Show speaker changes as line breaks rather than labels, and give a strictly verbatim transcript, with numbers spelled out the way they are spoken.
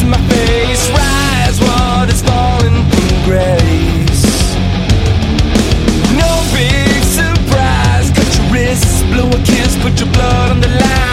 in my face. Rise, water's falling from grace. No big surprise. Cut your wrists, blow a kiss, put your blood on the line.